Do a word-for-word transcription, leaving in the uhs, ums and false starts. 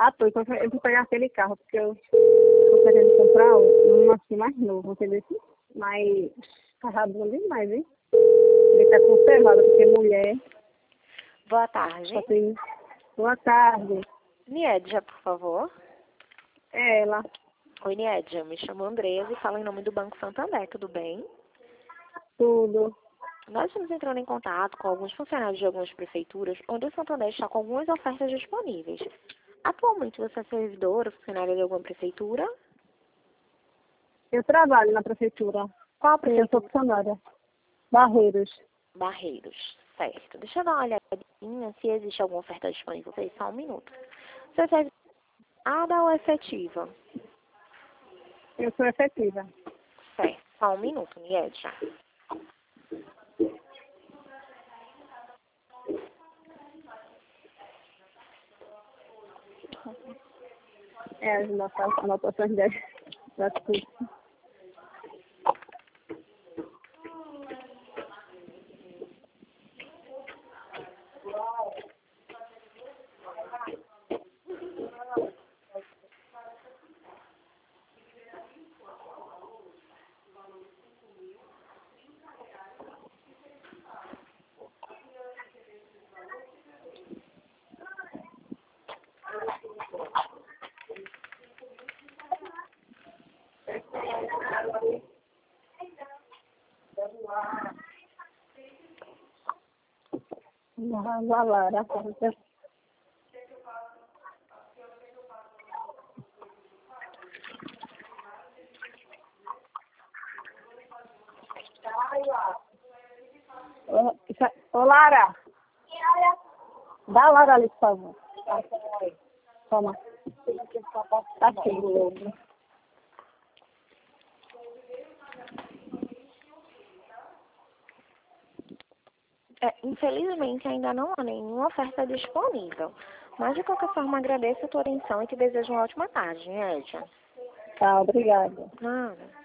Ah, tô. Então eu vou pegar aquele carro, porque eu tô querendo comprar um, um assim mais novo, entendeu? Mas tá bom demais, hein? Ele tá conservado, porque mulher Boa tarde. só tem... Boa tarde. Niedja, por favor. É ela. Oi, Niedja. Me chamo Andresa e falo em nome do Banco Santander, tudo bem? Tudo. Nós estamos entrando em contato com alguns funcionários de algumas prefeituras, onde o Santander está com algumas ofertas disponíveis. Atualmente você é servidora, funcionária de alguma prefeitura? Eu trabalho na prefeitura. Qual a Eu sou prefeitura? funcionária. Barreiros. Barreiros, certo. Deixa eu dar uma olhadinha se existe alguma oferta disponível. Vocês só um minuto. Você é servidora ou efetiva? Eu sou efetiva. Certo, só um minuto, Niedja. É as nossas anotações das, das coisas. Vai lá, dá conta. Ô, isso- ô, Lara. Dá a Lara ali, por favor. Toma. Tá aqui. É, infelizmente ainda não há nenhuma oferta disponível. Mas de qualquer forma agradeço a tua atenção e te desejo uma ótima tarde, Niedja. Tá, obrigada. Nada.